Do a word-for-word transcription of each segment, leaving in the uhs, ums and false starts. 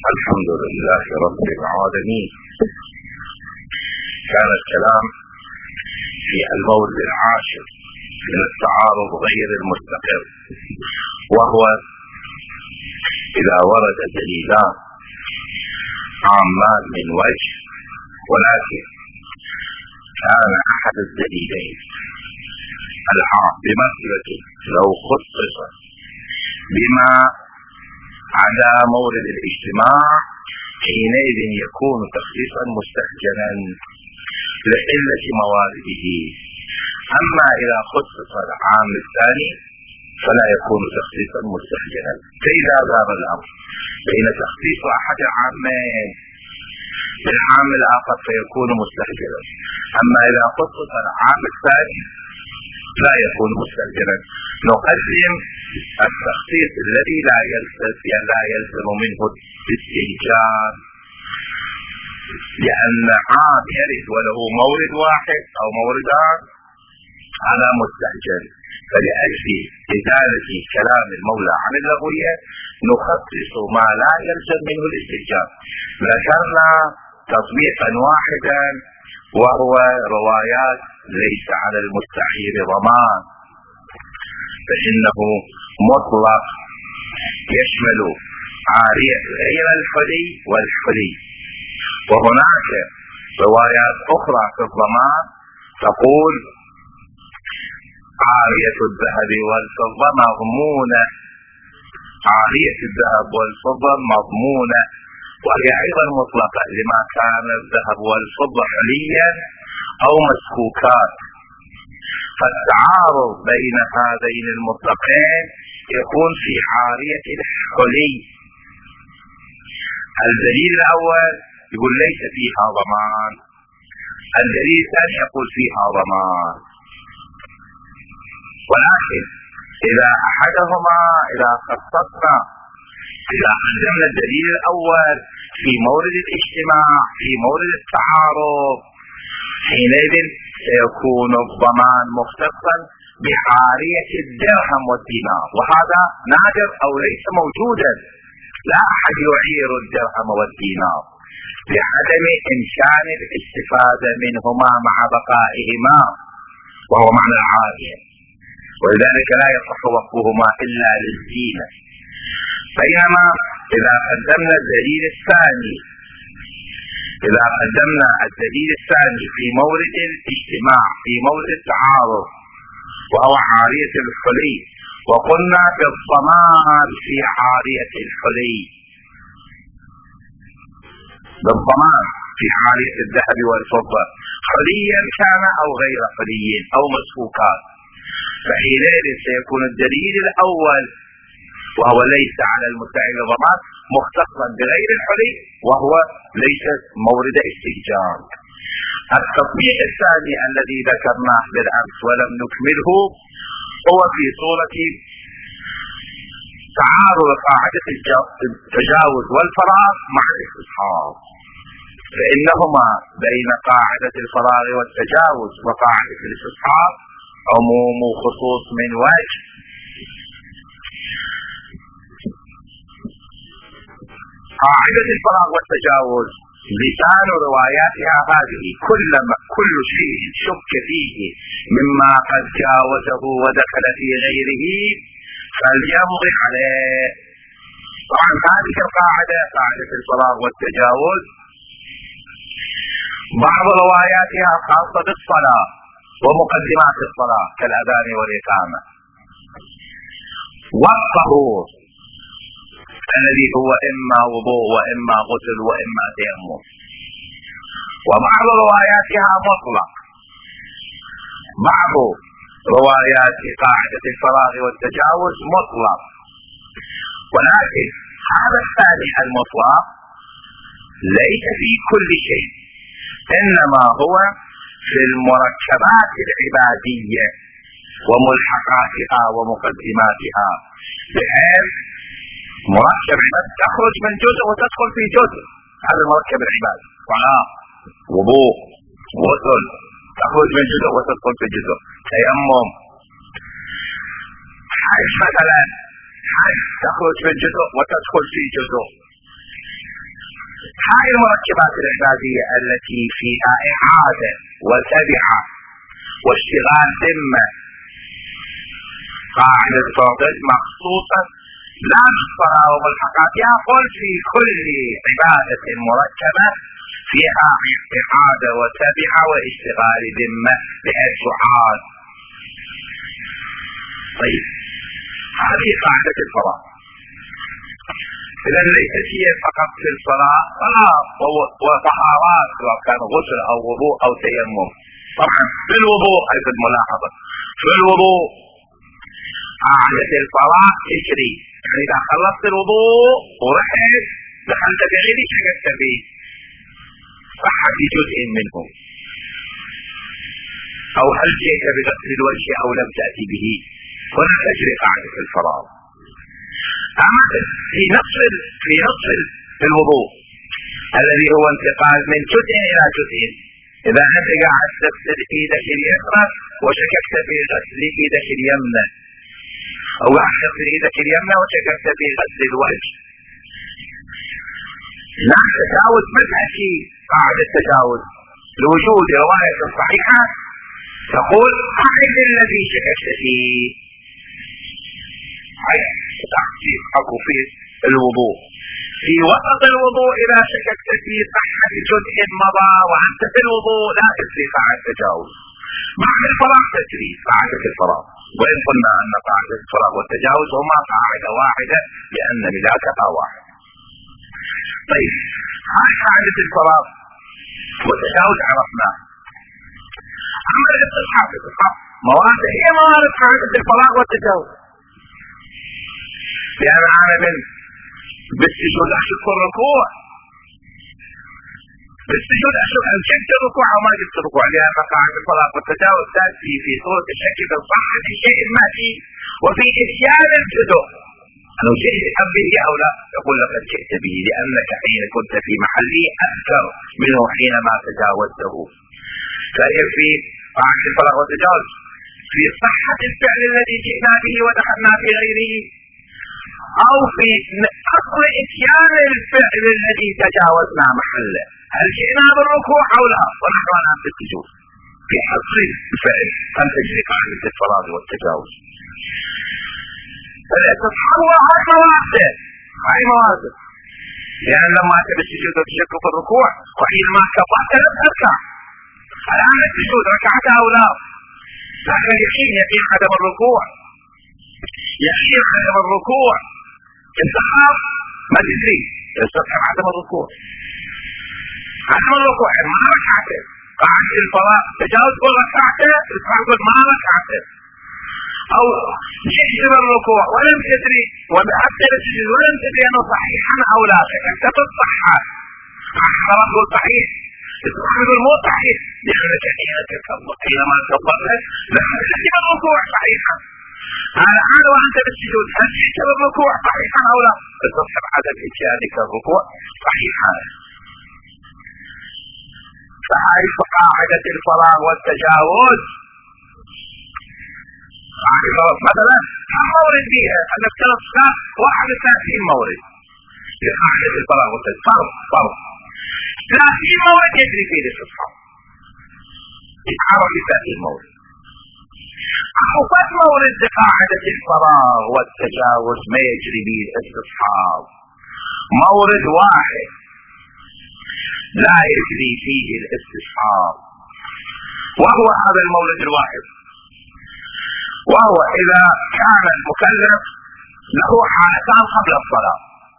الحمد لله رب العالمين. كان الكلام في المورد العاشر من التعارض غير المستقر، وهو إذا ورد دليلان عامان من وجه، ولكن كان أحد الدليلين العام بمثلة لو خصص بما على مورد الاجتماع حينئذ يكون تخصيصا مستهجنا لقلة موارده. أما إذا خصص العام الثاني فلا يكون تخصيصا مستهجنا، فإذا دار الأمر بين تخصيص أحد العامين بالعام الآخر فيكون مستهجنا، أما إذا خصص العام الثاني لا يكون مستهجنا. نقدم التخصيص الذي لا يلزم لا يلزم منه الاستهجان، لأن عام يرد وله مورد واحد أو موردان على مستهجن، فلأجل إزالة كلام المولى عن اللغوية نخصص ما لا يلزم منه الاستهجان. ذكرنا تطبيقا واحدا وهو روايات ليس على المستعير ضمان، فإنه مطلق يشمل عارية غير الحلي والحلي. وهناك روايات أخرى في الضمان تقول عارية الذهب والفضة مضمونة، عارية الذهب والفضة مضمونة، وهي أيضا مطلقة لما كان الذهب والفضة حليا أو مسكوكات. فالتعارض بين هذين المطلقين يكون في عارية الحلي. الدليل الأول يقول ليس فيها ضمان، الدليل الثاني يقول فيها ضمان. ولكن إذا أحدهما إذا خصصنا إذا قدمنا الدليل الأول في مورد الاجتماع في مورد التعارض حينئذ سيكون الضمان مختصا بعارية الدرهم والدينار، وهذا نادر أو ليس موجودا. لا أحد يعير الدرهم والدينار لعدم إمكان الاستفادة منهما مع بقائهما، وهو معنى العارية، ولذلك لا يصح وقفهما إلا للزينة. بينما إذا قدمنا الدليل الثاني إذا قدمنا الدليل الثاني في مورد الاجتماع في مورد التعارض وهو عارية الحلي، وقلنا بالضمان في عارية الحلي، بالضمان في عارية الذهب والفضة حليا كان أو غير حلي أو مسفوكات، فحينئذ سيكون الدليل الأول وهو ليس على المدعي ضمان مختصا بغير الحلي وهو ليس مورد استهجان. التطبيق الثاني الذي ذكرناه بالأمس ولم نكمله هو في صورة تعارض قاعدة التجاوز والفراغ مع الاستصحاب، فإنهما بين قاعدة الفراغ والتجاوز وقاعدة الاستصحاب عموم وخصوص من وجه. قاعدة الفراغ والتجاوز لسان رواياتها هذه: كلما كل شيء شك فيه مما قد جاوزه ودخل في غيره فليمضي عليه. طبعا هذه القاعدة قاعدة الفراغ والتجاوز بعض رواياتها خاصة بالصلاة ومقدمات الصلاة كالأذان والإقامة والطهور الذي هو إما وضوء وإما غسل وإما تيمم، وبعض رواياتها مطلق. بعض روايات قاعدة الفراغ والتجاوز مطلق، ولكن هذا الثاني المطلق ليس في كل شيء، إنما هو في المركبات العبادية وملحقاتها ومقدماتها، بحيث مركب عباد تخرج من جزء وتدخل في جزء. هذا المركب العبادي، صلاة وضوء غسل تخرج من جزء وتدخل في جزء، تيمم حج مثلا حج تخرج من جزء وتدخل في جزء. هاي المركبات العبادية التي فيها إعادة وتبعة واشتغال ذمة، قاعدة الفرض مخصوصة لا بالصلاة وبالحقات، يقول في كل عبادة مركبة فيها إعادة وتبعة واشتغال ذمة بحيث تعاد. طيب هذه قاعدة الفرض. إذا ليست هي فقط في الصلاة، صلاة وطهارات سواء كان غسل أو وضوء أو تيمم. طبعا في الوضوء أيضا ملاحظة، في الوضوء قاعدة الفرض تجري، يعني إذا خلصت الوضوء ورحت دخلت بعيد شككت به صحة جزء منه، أو هل جئت بغسل الوجه أو لم تأتي به، هنا تجري قاعدة الفرض. أما في نصف في نصف الوضوء الذي هو انتقال من جزء إلى جزء، إذا أنت قاعد تغسل إيدك اليسرى وشككت في غسل إيدك اليمنى، أو قاعد تغسل إيدك اليمنى وشككت في غسل الوجه، لا تجاوز منهجي قاعدة التجاوز لوجود رواية صحيحة تقول أعد الذي شككت فيه. تعطيك أكو في الوضوء في وسط الوضوء إذا شككت في صحة جزء مضى وأنت في الوضوء لا تجري قاعدة التجاوز. مع الفراغ تجري قاعدة الفراغ، وإن قلنا أن قاعدة الفراغ والتجاوز هما قاعدة واحدة لأن ملاكها واحد. طيب هاي قاعدة الفراغ والتجاوز عرفناه. أما الاستصحاب موارد هي موارد قاعدة الفراغ والتجاوز، لأن أنا من بالسجود أشك الركوع، بالسجود أشك هل شكت الركوع أو ما جبت الركوع، لأن قاعدة الفراغ والتجاوز تأتي في صورة الشك في صحة شيء ما فيه وفي إتيان الجزء أنه جئت به أو لا، يقول لك جئت به لأنك حين كنت في محله أذكر منه حينما تجاوزته. فهي في قاعدة الفراغ والتجاوز في صحة الفعل الذي جئنا به ودخلنا في غيره، أو في أصل إتيان الفعل الذي تجاوزنا محله، هل جئنا بالركوع أو لا ونحن الآن في السجود. في أصل الفعل أن تجري قاعدة الفراغ والتجاوز. الاستصحاب هاي مواسم هاي مواسم لأن لما أنت بالسجود وتشك في الركوع وحينما كبرت لم تركع، الآن السجود ركعت أو لا، لكن يقين يقين عدم الركوع، يقين عدم الركوع. الاستصحاب ما تدري الاستصحاب عدم الركوع، عدم الركوع ما ركعته. قاعدة الفراغ تجاوز كل ركعته، الاستصحاب ما ركعته، أو جئت بالركوع ولم تدري وذهبت للسجود ولم تدري أنه صحيحا أو لا، شككت في الصحة، الفراغ هو صحيح، الاستصحاب مو صحيح، لأنك حينما كبرت لم تدري بالركوع صحيحا. الآن وأنت بالسجود هل جئت بالركوع صحيحا أو لا؟ استصحب عدم إتيانك الركوع صحيحا. فهذه قاعدة الفراغ والتجاوز. مثلا كم مورد فيها؟ أنك تلقى واحد وثلاثين مورد في قاعدة الفراغ والتجاوز، فرض فرض ثلاثين مورد يجري فيه الاستصحاب، يتعرف في ثلاثين مورد. أخذ مورد قاعدة الفراغ والتجاوز ما يجري به الاستصحاب، مورد واحد لا يجري فيه الاستصحاب، وهو هذا المورد الواحد، وهو إذا كان المكلف له حالتان قبل الصلاة،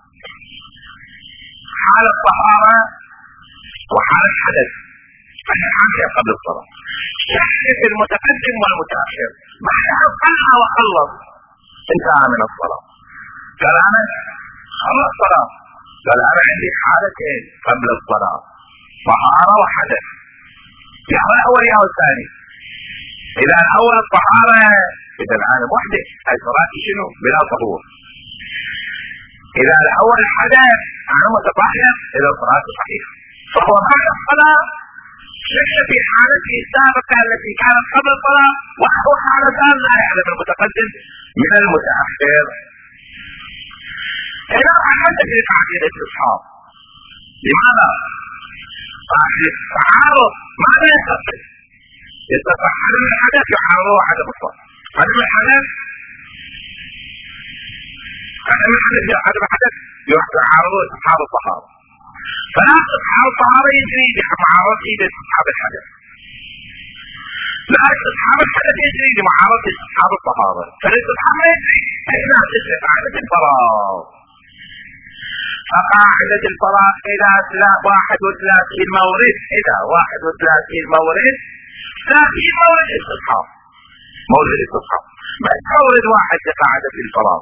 حالة طهارة وحالة حدث. الحالة قبل الصلاة شك المتقدم والمتأخر، بعدها صلى وخلص انتهى من الصلاة، قال أنا خلص الصلاة، قال أنا عندي حالتين قبل الصلاة طهارة وحدث، يا هو الأول يا هو الثاني. إذا الأول الطهارة إذا العالم وحده هاي صلاتي شنو؟ بلا طهور. إذا الأول الحدث أنا متطهر إذا صلاتي صحيحة، فهو بعد الصلاة شك في حالته السابقة التي كانت قبل الصلاة، وهو حالتان لا يعلم المتقدم من المتأخر. إذا عملت في قاعدة الاستصحاب لماذا؟ التعارض ماذا يقصد؟ يتصح عدم الحدث يعارضه عدم الصحة. عدم الحدث عدم الحدث عدم الحدث يعارضه استصحاب الطهارة. فلا استصحاب الطهارة يجري بمعارضته لاستصحاب الحدث، لا استصحاب الحدث يجري بمعارضة استصحاب الطهارة. فالاستصحاب ما يجري إلا تجري قاعدة الفراغ. فقاعدة الفراغ إذا واحد وثلاثين مورد إذا واحد وثلاثين مورد ثلاثين مورد استصحاب، مورد استصحاب ما مورد واحد لقاعدة الفراغ،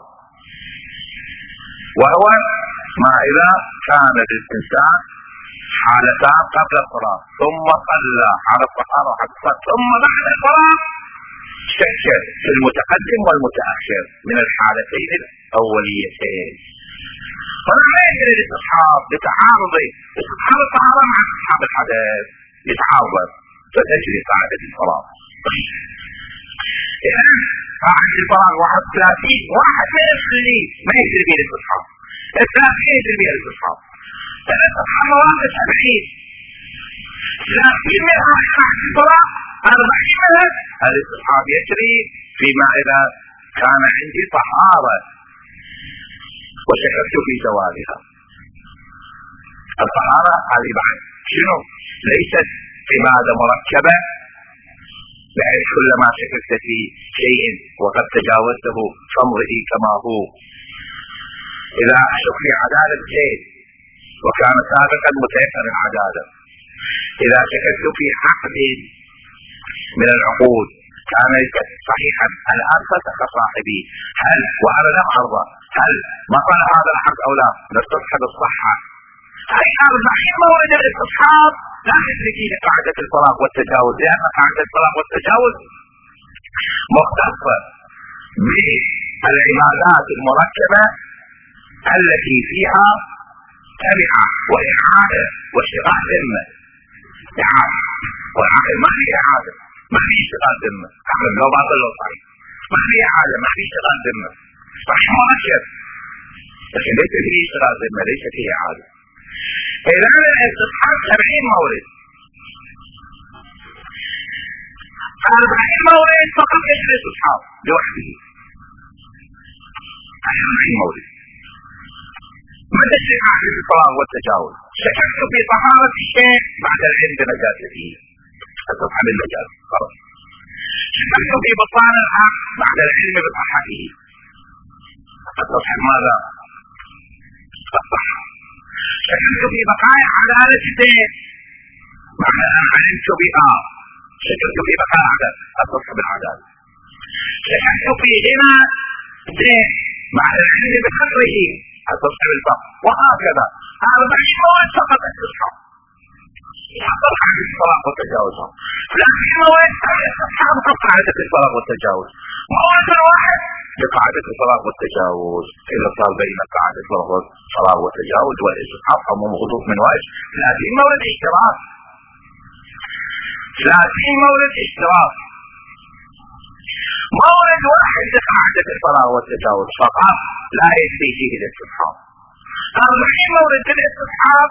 وهو ما إذا كان للإنسان حالتان قبل الفراغ ثم صلى على الطهارة ثم بعد الفراغ شك في المتقدم والمتأخر من الحالتين الأوليتين. فلا ما يجري الاستصحاب لتعارض استصحاب الطهارة مع استصحاب الحدث يتعارض، فتجري قاعدة الفراغ. إذا قاعدة الفراغ واحد ثلاثين واحد ما يجري ما يجري به الاستصحاب، الثلاثين يجري به الاستصحاب. الاستصحاب واحد سبعين ثلاثين منها قاعدة الفراغ أربعين منها الاستصحاب يجري فيما إذا كان عندي طهارة وشككت في زوالها. الطهارة هذه بعد شنو؟ ليست عبادة مركبة بحيث كلما شككت في شيء وقد تجاوزته فامضي كما هو. إذا أشك في عدالة شيء وكان سابقا متيقن العدالة، إذا شككت في عقد من العقود كان صحيحا الآن فسخ صاحبي، هل وأنا لم أرضى هل بطل هذا العقد أو لا؟ نستصحب الصحة. هاي أربعين مورد الاستصحاب لا يدري فيه قاعدة الفراغ والتجاوز، لأن قاعدة الفراغ والتجاوز مختصة بالعبادات المركبة التي فيها تبعة وإعادة واشتغال ذمة. إعادة والعقل ما في إعادة، ما في اشتغال ذمة، عقل لو باطل لو صحيح، ما في إعادة ما في اشتغال ذمة، صحيح مركب لكن ليس فيه اشتغال ذمة، ليس فيه إعادة. إذا الاستصحاب سبعين مورد، أربعين مورد فقط يجري الاستصحاب لوحده، أربعين مورد. ما تجري قاعدة الفراغ والتجاوز؟ شككت في طهارة الشيء بعد العلم بنجاسته، استصحب النجاسة خلاص. شككت في بطلان العقد بعد العلم بصحته، استصحب ماذا؟ الصحة. شككت في بقايا عدالة الدين بعد أن علمت بها، شككت في بقايا عدالة استصحب العدالة. شككت في غنى الدين بعد العلم بقدره استصحب الفقر، وهكذا. أربعين مواد فقط استصحاب يحصل قاعدة الفراغ والتجاوز، لكن مواد استصحاب قاعدة الفراغ والتجاوز، مواد واحد لقاعدة الفراغ والتجاوز. إذا صار بين قاعدة الفراغ والتجاوز والاستصحاب عموم خطوط من وجه ثلاثين مورد اشتراك، ثلاثين مورد اشتراك. مورد واحد لقاعدة الفراغ والتجاوز فقط لا يكفي فيه الاستصحاب. أربعين مورد الاستصحاب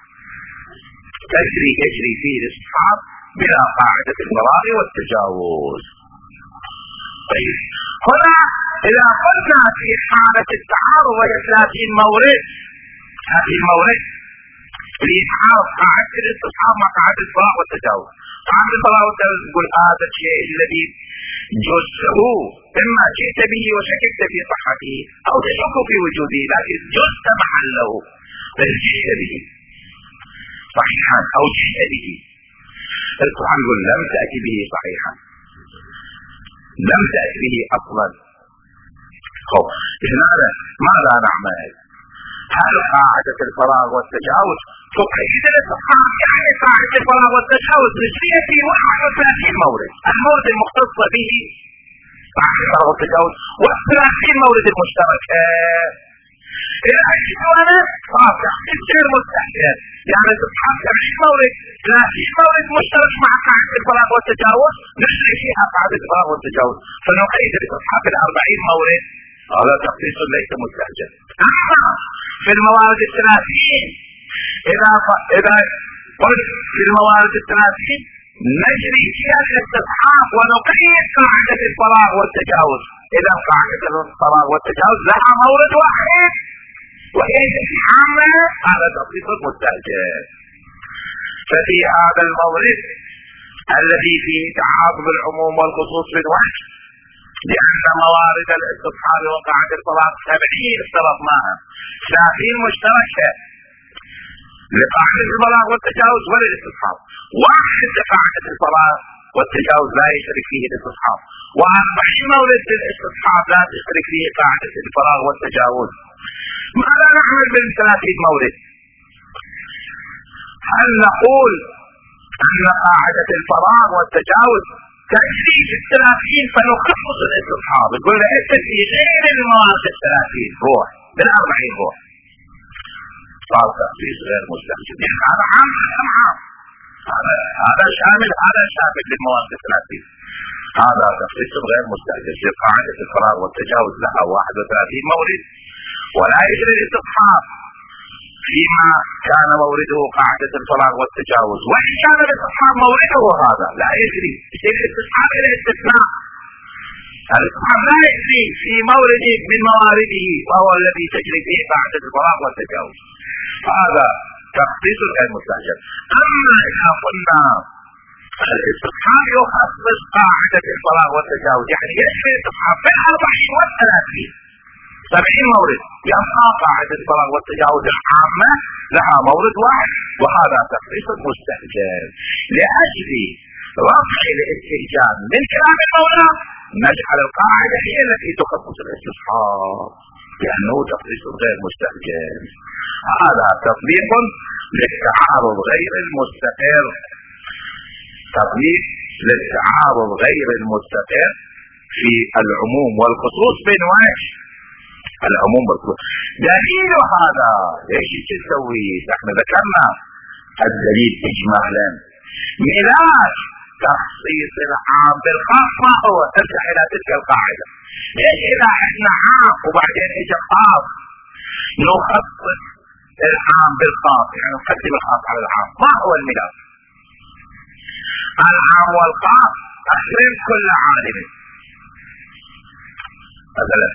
تجري يجري فيه الاستصحاب بلا قاعدة الفراغ والتجاوز. طيب هنا إذا قلنا في حالة التعارض وهي ثلاثين مورد، ثلاثين مورد لإتعارض قاعدة الاستصحاب مع قاعدة الفراغ والتجاوز. قاعدة الفراغ والتجاوز تقول هذا الشيء الذي جزته إما جئت به وشككت في صحته أو تشك في وجوده، لكن جزت محله بل جئت به صحيحا أو جئت به. القرآن يقول لم تأتي به صحيحا، لم تأتي به أصلا. لماذا؟ ماذا نعمل؟ هل قاعدة الفراغ والتجاوز تقيد الاستصحاب؟ يعني قاعدة الفراغ والتجاوز نسبية في واحد وثلاثين مورد، المورد المختص به قاعدة الفراغ والتجاوز والثلاثين مورد المشتركة. إذا أجد أنا رافع غير مستحيل، يعني استصحاب سبعين مورد، ثلاثين مورد مشترك مع قاعدة الفراغ والتجاوز نجري فيها قاعدة الفراغ والتجاوز، فنقيد الاستصحاب الأربعين مورد. هذا تخصيص ليس مستعجل. أما في الموارد الثلاثين إذا ف... إذا قلت في الموارد الثلاثين نجري فيها الاستصحاب ونقيد قاعدة الفراغ والتجاوز. إذا قاعدة الفراغ والتجاوز لها مورد واحد وهي عامة، هذا تخصيص مستأجر. ففي هذا المورد الذي فيه تعارض العموم والخصوص بالوجه، لأن موارد الاستصحاب وقاعدة الفراغ سبعين افترضناها، ثلاثين مشتركة لقاعدة الفراغ والتجاوز وللاستصحاب، واحد لقاعدة الفراغ والتجاوز لا يشترك فيه الاستصحاب، وأربعين مورد للاستصحاب لا تشترك فيه قاعدة الفراغ والتجاوز. ماذا نعمل بالثلاثين مورد؟ هل نقول أن قاعدة الفراغ والتجاوز تجري في الثلاثين فنخصص الاستصحاب، يقول له انت في غير الموارد الثلاثين روح بالأربعين روح، صار تخصيص غير مستحجب. يعني هذا عام هذا عام، هذا هذا شامل هذا شامل للموارد الثلاثين، هذا تخصيص غير مستحجب. قاعدة الفراغ والتجاوز لها واحد وثلاثين مورد ولا يجري الاستصحاب فيما كان مورده قاعدة الفراغ والتجاوز، وإن كان الاستصحاب مورده هذا لا يجري، يصير الاستصحاب إلى استثناء. الاستصحاب لا يجري في مورد من موارده وهو الذي تجري فيه قاعدة الفراغ والتجاوز، هذا تخصيص غير مستحجب. أما إذا قلنا الاستصحاب يخصص قاعدة الفراغ والتجاوز، يعني يجري الاستصحاب في الأربعين والثلاثين سبعين مورد، يبقى قاعدة الفراغ والتجاوز العامة لها مورد واحد، وهذا تخصيص مستحجب. لأجل رفع الاستهجان من كلام المولى نجعل القاعدة هي التي تخصص الاستصحاب لأنه تخصيص غير مستحجب. هذا تطبيق للتعارض غير المستقر، تطبيق للتعارض غير المستقر في العموم والخصوص بين وجه العموم والخصوص. دليل هذا ايش تسوي؟ احنا ذكرنا الدليل اجمالا. ملاك تخصيص العام بالخاص ما هو؟ ترجع الى تلك القاعده. ايش اذا احنا عام وبعدين اجى خاص نخصص العام بالخاص، يعني نقدم الخاص على العام، ما هو الملاك؟ العام والخاص اكرم كل عالم مثلا،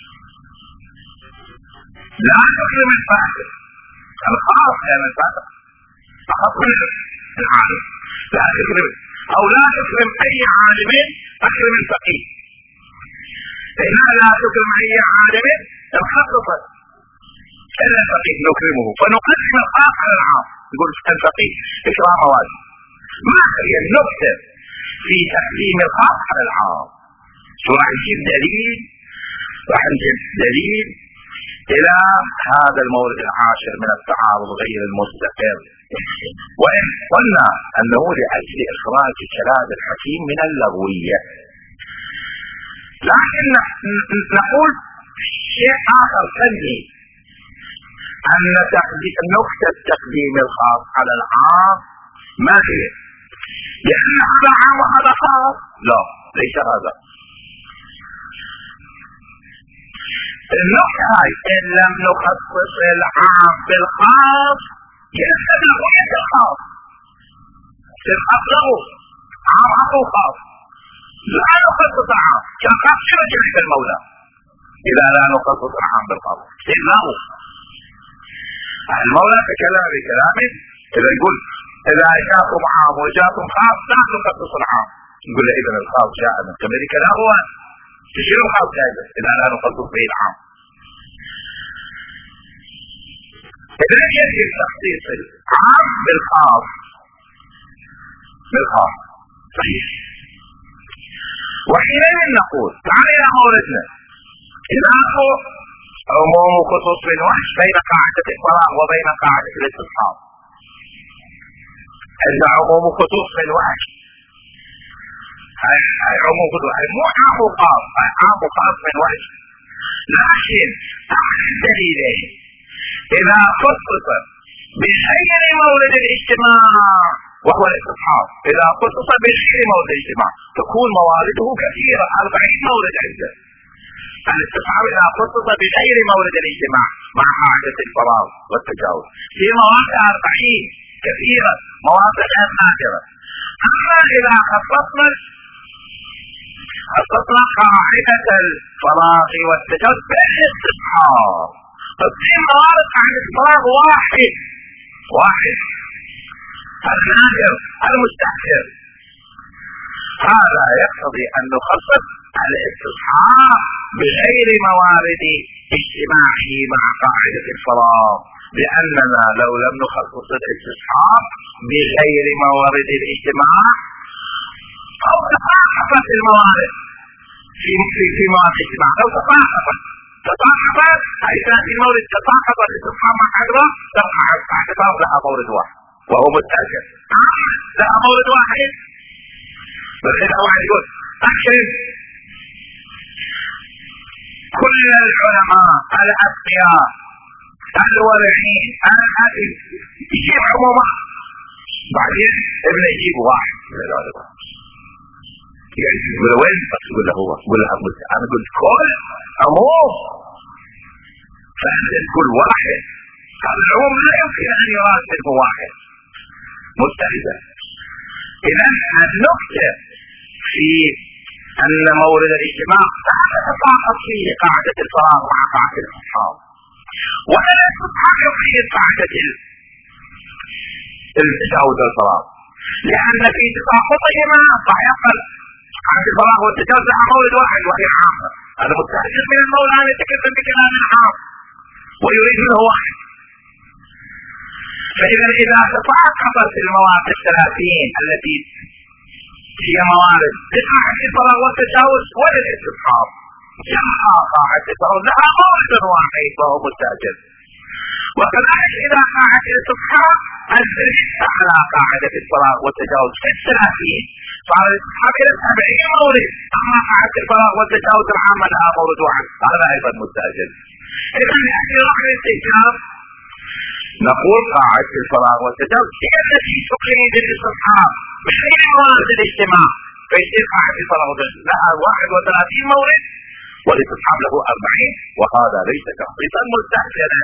لا تكرم الفاسد، الخاص يعني الفاسد اخف من العالم، لا تكرم او لا تكرم اي عالم، اكرم الفقيه. إذا لا تكرم اي عالم الخصصت الا الفقيه نكرمه، فنقدم الخاص على العام، يقول الفقيه اكرام واجب. ما هي النكته في تقديم الخاص على العام؟ راح نجيب دليل، راح نجيب دليل الى هذا المورد العاشر من التعارض غير المستقر. وان قلنا انه لاجل اخراج كلام الحكيم من اللغويه، لكن نقول شيء اخر ثاني، ان نكته تقديم الخاص على العام ما هي؟ لان هذا عام وهذا خاص، لا ليس هذا. النقطة هاي إن لم نخصص العام بالخاص يأخذ لغوية الخاص، الخاص له عام أو خاص، لا نخصص العام كالخاص يرجع إلى المولى. إذا لا نخصص العام بالخاص استثناء المولى تكلم بكلامه، إذا يقول إذا جاءكم عام وجاءكم خاص لا نخصص العام، يقول له إذا الخاص جاء من قبلك لا هو تشير الخاص جائزة إذا لا نخصص به العام. إذا يجب تخصيص العام بالخاص بالخاص صحيح. وحينئذ نقول تعال يا موردنا، إذا هو عموم وخصوص بين وحش بين قاعدة الفراغ وبين قاعدة الاستصحاب، إذا عموم وخصوص بين وحش هاي عموم وخصوص، هاي مو عام وخاص، هاي عام وخاص من وحش. لكن أحد الدليلين إذا خصص بغير مورد الاجتماع وهو الاستصحاب، إذا خصص بغير مورد الاجتماع تكون موارده كثيرة، أربعين مورد عنده، الاستصحاب إذا خصص بغير مورد الاجتماع مع قاعدة الفراغ والتجاوز في مواقع أربعين كثيرة، مواقع غير نادرة. أما إذا خصصنا خصصنا قاعدة الفراغ والتجاوز بالاستصحاب، ففي موارد قاعدة الفراغ واحد واحد النادر المستحسن. هذا يقتضي أن نخصص الاستصحاب بغير موارد اجتماعه مع قاعدة الفراغ، لأننا لو لم نخصص الاستصحاب بغير موارد الاجتماع أو تفاقمت الموارد في في في موارد الاجتماع، لو تفاقمت تفاقمت أي تأتي مورد تفاقمت الاستصحاب مع قاعدة تقع الاستصحاب لها مورد واحد وهو متأكد لها مورد واحد. بخير واحد يقول أكد كل العلماء الأتقياء الورعين الأدب يجيب عموما، بعدين ابن يجيب واحد يعني يقول وين بس يقول له هو يقول له أنا قلت كل عموم، فأنا كل واحد هذا العموم لا يمكن أن يراد منه واحد مستلزم. إذا النكتة في أن مورد الاجتماع لا تتفاقم فيه قاعدة الفراغ مع قاعدة الاستصحاب، ولا تتفاقم فيه قاعدة التجاوز والفراغ، لأن في تفاقمهما فيقل قاعدة الفراغ والتجاوز لها مورد واحد وهي عامة. هذا مستهجن من المولى أن يتكلم بكلام عام ويريد منه واحد. فإذا إذا تفاقمت المواقف الثلاثين التي هي موارد لقاعدة الفراغ والتجاوز وللاستصحاب، يبقى قاعدة الفراغ لها مورد واحد وهو مستأجل. وكذلك إذا قاعدة الاستصحاب أزلت على قاعدة الفراغ والتجاوز في الثلاثين صار الاستصحاب إلى سبعين مورد، أما قاعدة الفراغ والتجاوز العامة لها مورد واحد، هذا أيضا مستأجل. إذا لأجل رفع الاستئجاب نقول قاعدة الفراغ والتجاوز هي التي تقيد الاستصحاب بغير موارد الاجتماع، فيصير قاعدة الفراغ لها واحد وثلاثين مورد والاستصحاب له أربعين، وهذا ليس تخصيصا مستحسنا.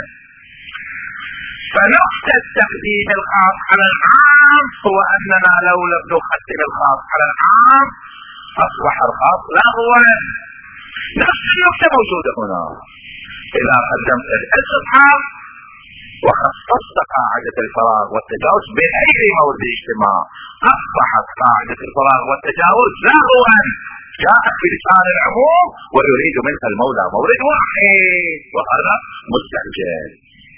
فنقطة تقديم الخاص على العام هو أننا لو لم نقدم الخاص على العام أصبح الخاص لغوا. نفس النقطة موجودة هنا، إذا قدمت الاستصحاب وخصصت قاعدة الفراغ والتجاوز بغير مورد الاجتماع أصبحت قاعدة الفراغ والتجاوز لغوا، جاءت بلسان العموم ويريد منها المولى مورد واحد، وهذا مستعجل.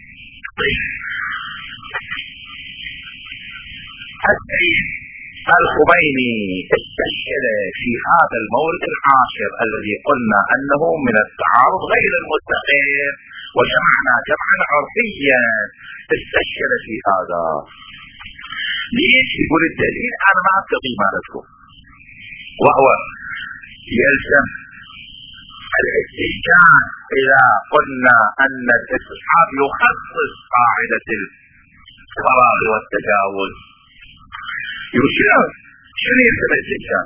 السيد الخميني استشهد في هذا المورد العاشر الذي قلنا أنه من التعارض غير المستقر، وجمعنا جمعا عرفيا، استشهد في هذا. ليش؟ يقول الدليل أنا ما أستطيع ما لكم، وهو يلزم الاستشهاد إذا قلنا أن الاستصحاب يخصص قاعدة الفراغ والتجاوز. يشير شنو يسمى الاستشهاد؟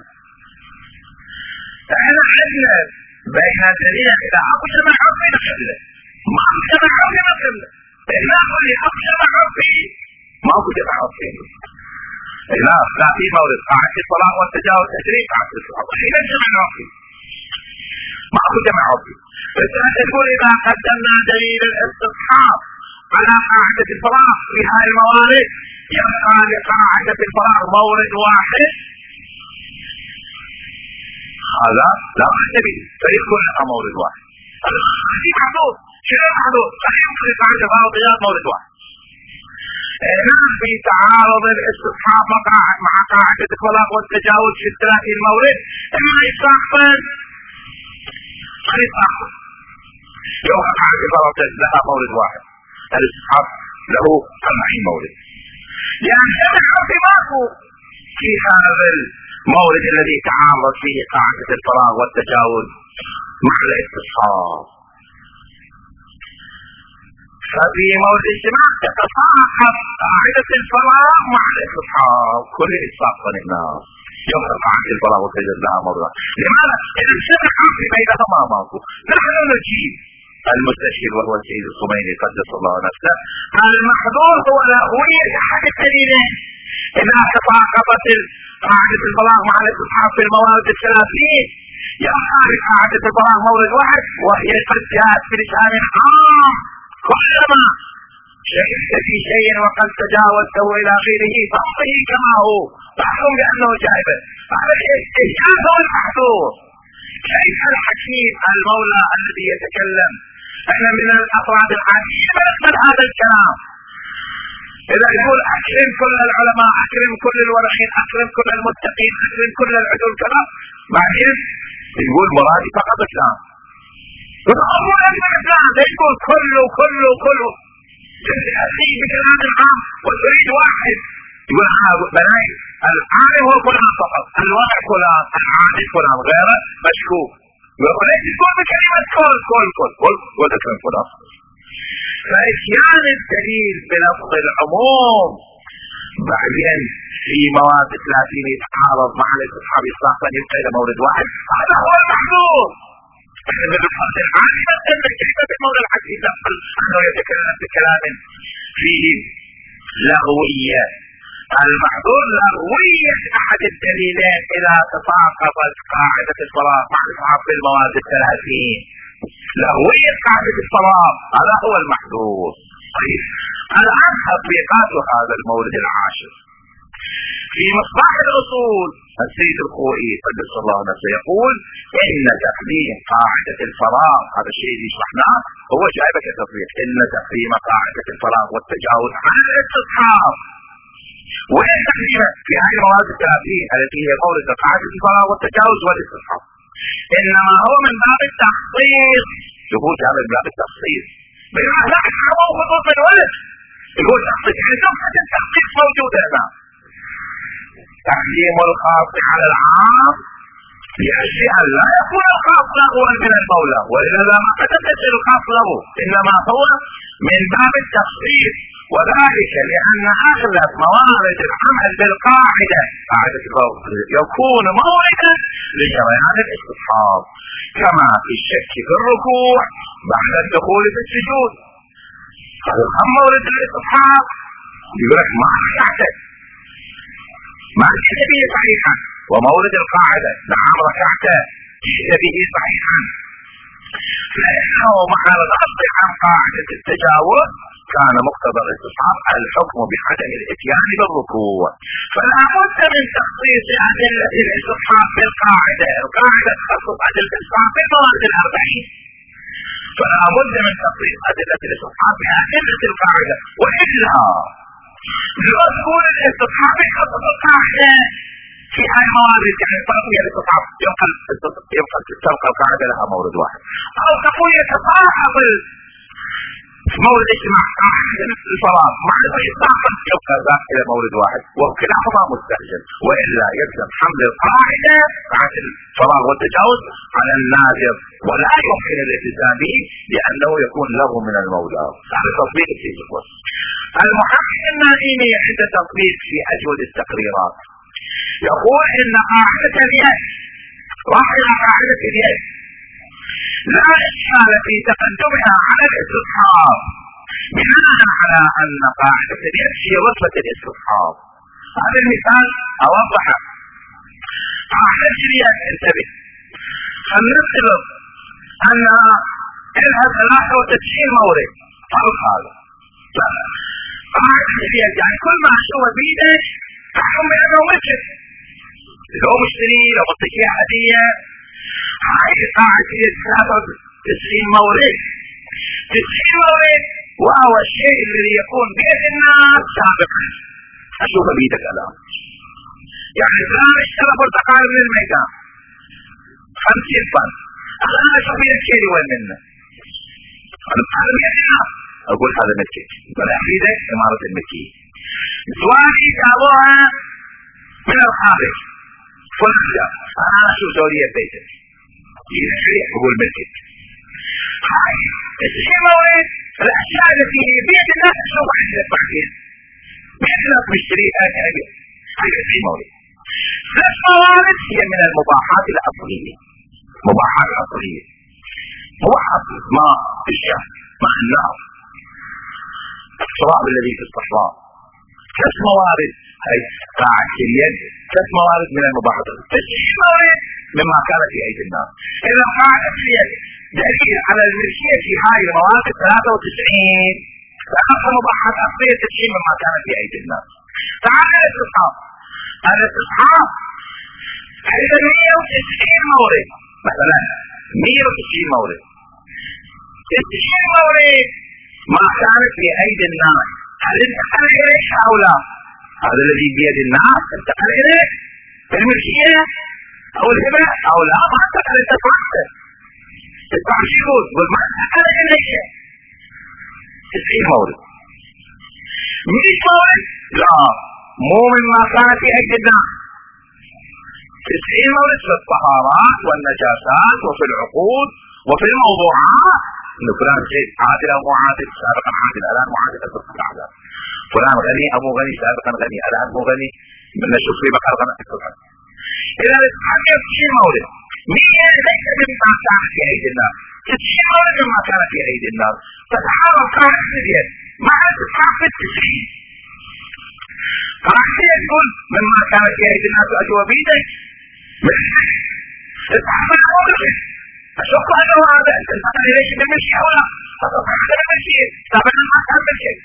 احنا عندنا بين دليل إذا أبو جمع عرفي نقبله، ما أبو جمع عرفي نقبله، إذا أقول لي أبو جمع عرفي ما أبو جمع عرفي، إذا لا في مورد قاعدة الفراغ والتجاوز تجري قاعدة الفراغ، إذا جمع عرفي ما أبو جمع عرفي. بس أنت تقول إذا قدمنا دليل الاستصحاب على قاعدة الفراغ في هذه الموارد يبقى لقاعدة الفراغ مورد واحد، هذا لا أحتمل فيكون لها مورد واحد. هذا محدود. شنو محدود؟ هل يمكن لقاعدة الفراغ والتجاوز مورد واحد؟ نعم، في تعارض الاستصحاب مع قاعدة الفراغ والتجاوز في الثلاثين مورد، إما يستحسن أن يستحسن لو قاعدة الفراغ لها مورد واحد، الاستصحاب له أربعين مورد، لأن هذا الحرف ماكو في هذا المورد الذي تعارض فيه قاعدة الفراغ والتجاوز مع الاستصحاب. ففي مورد الاجتماع تتفاقم قاعدة الفراغ مع الاستصحاب، كل إطلاق هنا يوصل قاعدة الفراغ وتجد لها مرة. لماذا؟ إذا سمع عقل بينهما ماكو. نحن نجيب المستشهد وهو السيد الخميني قدس الله نفسه، المحظور هو لغوية أحد الدليلين. إذا تفاقمت قاعدة الفراغ مع الاستصحاب في الموارد الثلاثين، يظهر قاعدة الفراغ مورد واحد وهي قد جاءت بلسان عام. كلما شككت في شيء وقد تجاوزته إلى غيره فامضه كما هو، فاحكم بأنه جائز. هذا الإجازة هو المحظور. كيف الحكيم المولى الذي يتكلم؟ احنا من الافراد العاديين نقبل هذا الكلام. اذا يقول اكرم كل العلماء، اكرم كل الورعين، اكرم كل المتقين، اكرم كل العدول كذا، بعدين يقول مرادي فقط اسلام. يقول الاسلام يقول كله كله كله تأتي بكلام عام وتريد واحد. يقول انا بناي العالم هو فلان فقط، الواقع فلان، العادل فلان، غيره مشكوك. يقول ليش تقول بكلمة كل كل كل كل وتكلم فلان. فإتيان الدليل بلفظ العموم بعدين في مواد ثلاثين يتعارض مع الاستصحاب إطلاقا يبقى إلى مورد واحد، هذا هو المحظور. من الفرد العادي مثلا كلمة المولى الحكيم نقل أنه يتكلم بكلام فيه لغوية. المحظور لغوية أحد الدليلين إذا تفاقمت قاعدة الفراغ مع الاستصحاب في المواد الثلاثين. لغوية قاعدة الفراغ هذا هو المحظور. طيب الآن تطبيقات هذا المورد العاشر في مصباح الأصول. السيد الخوئي قدس الله نفسه يقول إن تقديم قاعدة الفراغ، هذا الشيء اللي شرحناه هو جايبه كتطبيق، إن تقديم قاعدة الفراغ والتجاوز عن الاستصحاب. وين تقديمه؟ في هذه المواد الثلاثين التي هي مورد قاعدة الفراغ والتجاوز والاستصحاب، إنما هو من باب التخصيص. يقول هذا من باب التخصيص، بينما لا أسحبه خصوص الولد. يقول تخصيص يعني نقطة التخصيص موجودة هنا. تحكيم الخاص على العام بأشياء لا يكون الخاص له من المولى، وإذا ما قد تصل الخاص له، إنما هو من باب التخصيص. وذلك لأن أغلب موارد العمل بالقاعدة قاعدة الفوق يكون موردا لجريان الاستصحاب، كما في الشك في الركوع بعد الدخول في السجود. هذا مورد الاستصحاب. يقول لك ما ركعت ما جئت به صحيحا، ومورد القاعدة نعم ركعت جئت به صحيحا، فإنه مع الغض عن قاعدة التجاوز كان مقتضى الاستصحاب الحكم بعدم الاتيان بالركوع. فلا بد من تخصيص أدلة الاستصحاب بالقاعدة. القاعدة تخصص أدلة الاستصحاب بالمواد الأربعين، فلا بد من تخصيص أدلة الاستصحاب بأدلة القاعدة. وإلا لو تقول الاستصحاب يخصص القاعدة في هاي الموارد، يعني تقوية الاستصحاب يبقى يبقى تبقى القاعدة لها مورد واحد، أو تقوية تصاحب مورد اجتماع قاعدة الفراغ مع الإطلاق يبقى ذاك إلى مورد واحد، وكلاهما مستلزم. وإلا يلزم حمل القاعدة قاعدة الفراغ والتجاوز على النادر، ولا يمكن الالتزام به لأنه يكون له من المولى. هذا تطبيق في الوصف. المحقق النائمي عند تطبيق في أجود التقريرات يقول إن قاعدة اليد راح إلى قاعدة اليد لا إشكال في تقدمها على الاستصحاب، بناء على أن قاعدة اليد هي وصفة الاستصحاب. هذا المثال أوضحه. قاعدة اليد انتبه، فلنفترض أنها إلها ثلاثة وتسعين مورد فرق هذا. قاعدة اليد يعني كل ما أشوه بيدك تحكم بأنه ملكك، لو مشتري لو مطيكي هدية. هاي قاعدة اليد ثلاثة وتسعين مورد، تسعين مورد وهو الشيء الذي يكون بيد الناس سابقا. أشوف بيدك الآن، يعني الآن اشترى برتقال من الميدان خمسين طن، الآن أشوف بيدك شيء وين منه، هذا بيد الناس، أقول هذا ملكك، ولا بيدك إمارة الملكية. سؤالي جابوها من الخارج فلان، أنا أشوف زورية بيتك أقول ملكك. هاي الشيء مويد الأشياء التي هي بيد الناس أشوف عندك بعدين بيد الناس مشتريها كأجل، هاي الشيء مويد. ثلاث موارد هي من المباحات الأصلية. مباحات أصلية، مباحات ماء الشهر، ماء النار، التراب الذي في الصحراء، ثلاث موارد. هي قاعدة اليد، ثلاث موارد من المباحات، تسعين مورد مما كان في أيدي الناس. إذا قاعدة اليد دليل على الملكية في هاي الموارد ثلاثة وتسعين، فأخذ مباحات أصلية تسعين مما كان في أيدي الناس. تعال الاستصحاب. الاستصحاب إذا مئة وتسعين مورد، مثلا مئة وتسعين مورد، تسعين مورد ما كانت في أيدي الناس، هل انتقل إليك أو لا؟ هذا الذي بيد الناس انتقل إليك بالملكية أو الهبة أو لا؟ ما انتقل، انت تفكر تدفع شهود قل ما انتقل إليك. تسعين مورد. مئة مورد لا، مو مما كان في أيدي الناس. تسعين مورد في الطهارات والنجاسات وفي العقود وفي الموضوعات، انه فلان شيء عادل او مو عادل، سابقا عادل الان مو عادل، اسبق الاعداد. فلان غني ابو غني، سابقا غني الان مو غني، نشوف في بقر غنى السبحان. اذا الاستصحاب تسعين مورد، مئة ليس مما كان في ايدي الناس، تسعين مورد مما كان في ايدي الناس. فتحرر قاعدة اليد مع الاستصحاب في التسعين. قاعدة يقول مما كان في ايدي الناس اجوا بيدك تتحمل امرك. أشوف أنه هذا الفقر ليش بالمشي أو لا؟ فتصحح بالمشي، سابقا ما تعمل شيء.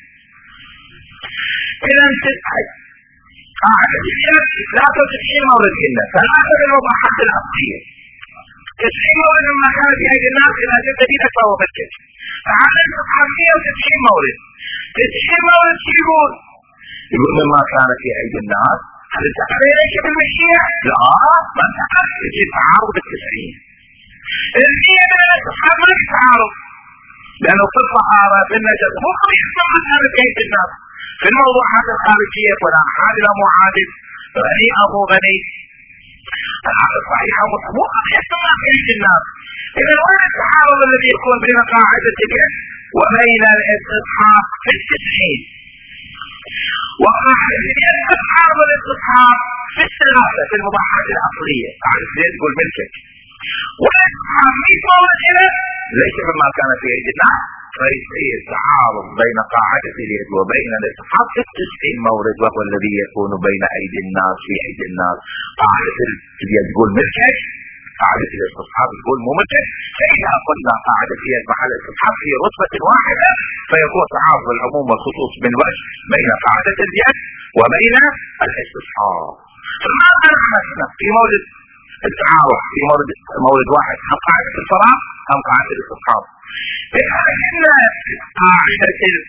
إذا تسعي قاعدة اليد ثلاثة وتسعين مورد هنا، ثلاثة من المباحات الأصلية، تسعين مورد مما كان في أيدي الناس إذا جد بيدك فهو بالكذب. فعلى الاستصحاب مئة وتسعين مورد، تسعين مورد شو يقول؟ يقول مما كان في أيدي الناس، هل انتقل إليك بالمشيئة؟ لا، ما انتقل، يجي تعارض بالتسعين. المية من الاستصحاب ما يتعارض، لأنه في الطهارة في النجاسة مو قضية ما كان في أيدي الناس. في الموضوعات الخارجية فلان عادل أو مو عادل، غني أو مو غني، العقل صحيح أو مو قضية ما في أيدي الناس. إذا وين التعارض الذي يكون بين قاعدة اليد وبين الاستصحاب في التسعين؟ وقاعدة اليد تتعارض الاستصحاب في الثلاثة في المباحات الأصلية. قاعدة اليد تقول ملكك، والاستصحاب مئة مورد هنا ليس مما كان في أيدي الناس، فيصير تعارض بين قاعدة اليد وبين الاستصحاب في التسعين مورد، وهو الذي يكون بين أيدي الناس في أيدي الناس. قاعدة اليد تقول ملكك، قاعدة الاستصحاب تقول مو ملكك. فإذا قلنا قاعدة اليد مع الاستصحاب في رتبة واحدة فيكون تعارض العموم والخصوص من وجه بين قاعدة اليد وبين الاستصحاب. فماذا نحن في مورد التعارض في مورد مورد واحد؟ هم قاعدة الفراغ هم قاعدة الاستصحاب. إن قاعدة اليد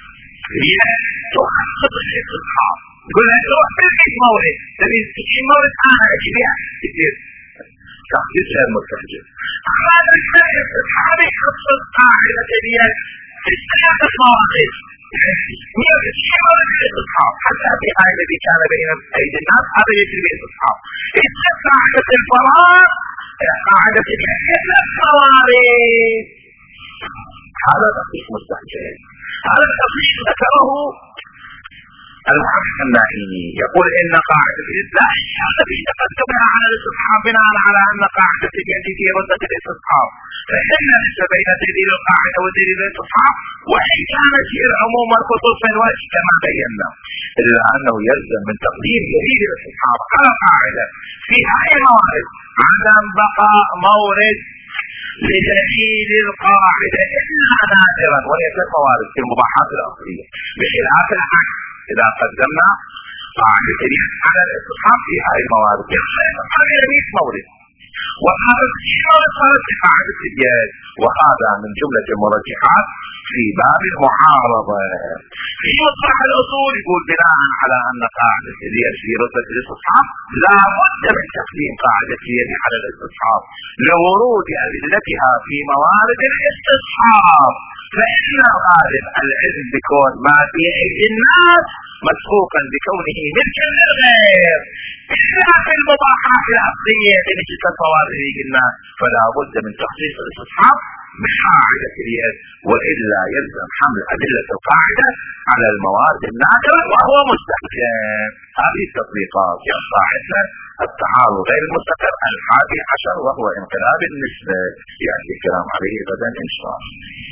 تخصص الاستصحاب، يقول لك روح في المئة مورد، تبي تسعين مورد أنا أجيبها كثير تخصيص غير مستهجن. أما الاستصحاب يخصص قاعدة اليد في ثلاثة مواقف، مئة وتسعين مورد الاستصحاب حتى في هاي الذي كان بين أيدي الناس هذا يجري بالاستصحاب. إذا قاعدة الفراغ قاعدة اليد ثلاث موارد، هذا تخصيص مستهجن. هذا التخصيص ذكره المحقق النائمي، يقول إن قاعدة اليد لا إشكال في تقدمها على الاستصحاب بناء على أن قاعدة اليد في ردة الاستصحاب، فإن ليس بين دليل القاعدة ودليل الاستصحاب، وإن كانت هي العموم والخصوص من وجه كما بينا، إلا أنه يلزم من تقديم دليل الاستصحاب على قاعدة في هذه الموارد عدم بقاء مورد لدليل القاعدة إلا نادرا، وهي ثلاث موارد في المباحات الأصلية، بخلاف العكس إذا قدمنا قاعدة اليد على الاستصحاب في هذه الموارد هذه مئة مورد، وهذا الشرط صارت في قاعدة اليد، وهذا من جملة المرجحات في باب المعارضة. في مصطلح الأصول يقول بناء على أن قاعدة اليد في رتبة الاستصحاب لا بد من تقديم قاعدة اليد على الاستصحاب لورود أدلتها في موارد الاستصحاب، فإن الغالب العلم بكون ما في أيدي الناس مسبوقا بكونه ملكا للغير، إلا في المباحات الأصلية التي كالفوارد الناس فلا بد من تخصيص الاستصحاب بقاعدة اليد، وإلا يلزم حمل أدلة القاعدة على الموارد النادرة وهو مستحكم. هذه التطبيقات يا صاحبنا التعارض غير المستقر الحادي عشر وهو انقلاب النسبة. يعني الكلام عليه غدا إن شاء الله.